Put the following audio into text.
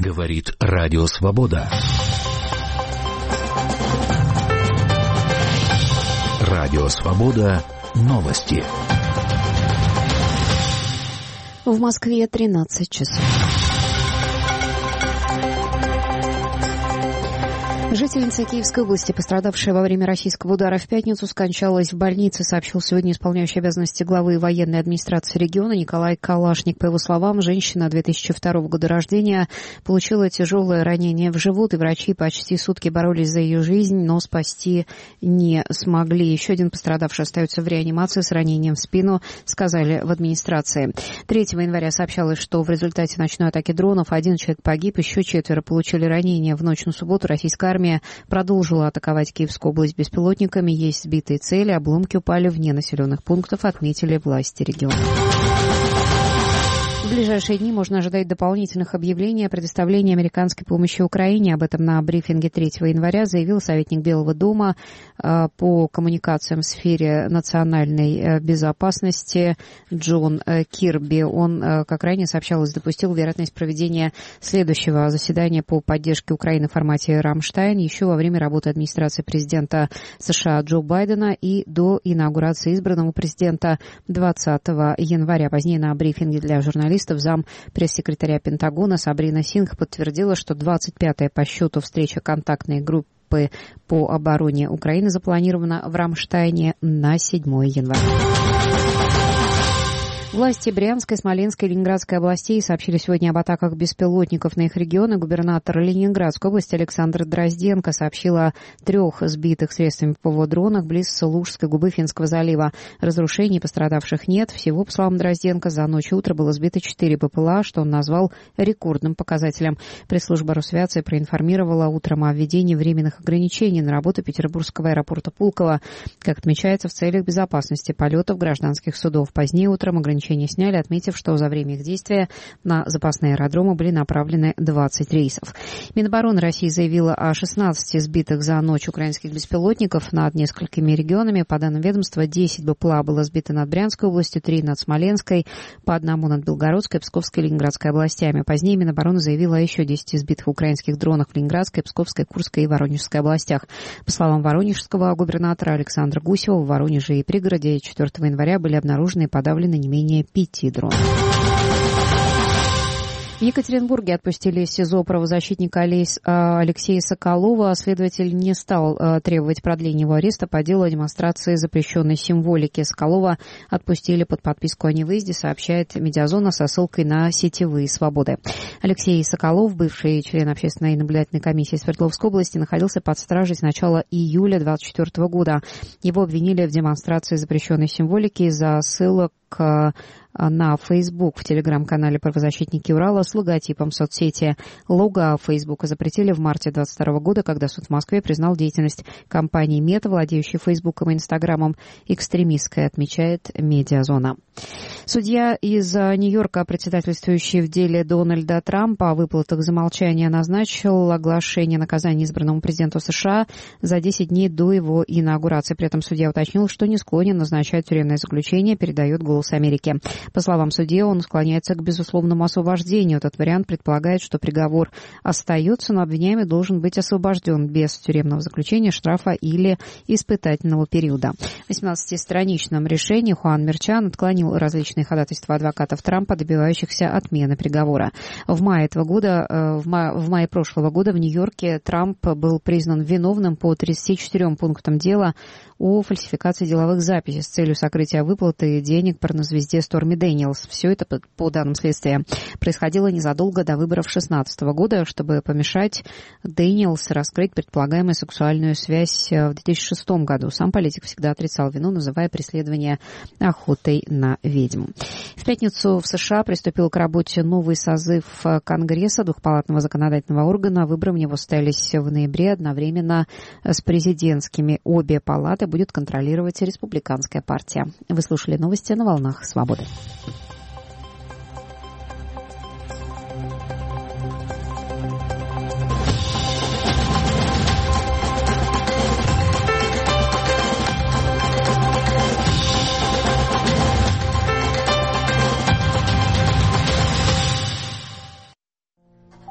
Говорит Радио Свобода. Радио Свобода. Новости. В Москве 13 часов. Жительница Киевской области, пострадавшая во время российского удара в пятницу, скончалась в больнице, сообщил сегодня исполняющий обязанности главы военной администрации региона Николай Калашник. По его словам, женщина 2002 года рождения получила тяжелое ранение в живот, и врачи почти сутки боролись за ее жизнь, но спасти не смогли. Еще один пострадавший остается в реанимации с ранением в спину, сказали в администрации. 3 января сообщалось, что в результате ночной атаки дронов 1 человек погиб, еще 4 получили ранения. В ночь на субботу российская армия продолжила атаковать Киевскую область беспилотниками. Есть сбитые цели, обломки упали вне населенных пунктов, отметили власти региона. В ближайшие дни можно ожидать дополнительных объявлений о предоставлении американской помощи Украине. Об этом на брифинге 3 января заявил советник Белого дома по коммуникациям в сфере национальной безопасности Джон Кирби. Он, как ранее сообщалось, допустил вероятность проведения следующего заседания по поддержке Украины в формате «Рамштайн» еще во время работы администрации президента США Джо Байдена и до инаугурации избранного президента 20 января. Позднее на брифинге для журналистов зам пресс-секретаря Пентагона Сабрина Сингх подтвердила, что 25-я по счету встреча контактной группы по обороне Украины запланирована в Рамштайне на 7 января. Власти Брянской, Смоленской и Ленинградской областей сообщили сегодня об атаках беспилотников на их регионы. Губернатор Ленинградской области Александр Дрозденко сообщил о 3 сбитых средствами ПВО дронах близ Лужской губы Финского залива. Разрушений пострадавших нет. Всего, по словам Дрозденко, за ночь и утро было сбито 4 БПЛА, что он назвал рекордным показателем. Пресс-служба Росавиации проинформировала утром о введении временных ограничений на работу Петербургского аэропорта Пулково, как отмечается, в целях безопасности полетов гражданских судов. Позднее утром ограничения сняли, отметив, что за время их действия на запасные аэродромы были направлены 20 рейсов. Минобороны России заявила о 16 сбитых за ночь украинских беспилотников над несколькими регионами. По данным ведомства, 10 БПЛА было сбито над Брянской областью, 3 над Смоленской, по 1 над Белгородской, Псковской и Ленинградской областями. Позднее Минобороны заявила о еще 10 сбитых украинских дронах в Ленинградской, Псковской, Курской и Воронежской областях. По словам воронежского губернатора Александра Гусева, в Воронеже и пригороде 4 января были обнаружены и подавлены не менее 5 дронов. В Екатеринбурге отпустили из СИЗО правозащитника Алексея Соколова. Следователь не стал требовать продления его ареста по делу о демонстрации запрещенной символики. Соколова отпустили под подписку о невыезде, сообщает Медиазона со ссылкой на сетевые свободы. Алексей Соколов, бывший член общественной наблюдательной комиссии Свердловской области, находился под стражей с начала июля 2024 года. Его обвинили в демонстрации запрещенной символики из-за ссылок на Facebook в телеграм-канале «Правозащитники Урала» с логотипом соцсети. Лого Фейсбука запретили в марте 2022 года, когда суд в Москве признал деятельность компании Мета, владеющей Фейсбуком и Инстаграмом, экстремистской, отмечает Медиазона. Судья из Нью-Йорка, председательствующий в деле Дональда Трампа о выплатах за молчание, назначил оглашение наказания избранному президенту США за 10 дней до его инаугурации. При этом судья уточнил, что не склонен назначать тюремное заключение, передает «Голос Америки». По словам судьи, он склоняется к безусловному освобождению. Этот вариант предполагает, что приговор остается, но обвиняемый должен быть освобожден без тюремного заключения, штрафа или испытательного периода. В 18-страничном решении Хуан Мерчан отклонил различные ходатайства адвокатов Трампа, добивающихся отмены приговора. В мае прошлого года в Нью-Йорке Трамп был признан виновным по 34 пунктам дела о фальсификации деловых записей с целью сокрытия выплаты денег порнозвезде Сторми Дэниелс. Все это, по данным следствия, происходило незадолго до выборов 2016 года, чтобы помешать Дэниелс раскрыть предполагаемую сексуальную связь в 2006 году. Сам политик всегда отрицал вину, называя преследование охотой на ведьм. В пятницу в США приступил к работе новый созыв Конгресса, двухпалатного законодательного органа. Выборы в него состоялись в ноябре одновременно с президентскими. Обе палаты будет контролировать республиканская партия. Вы слушали новости на волнах «Свободы».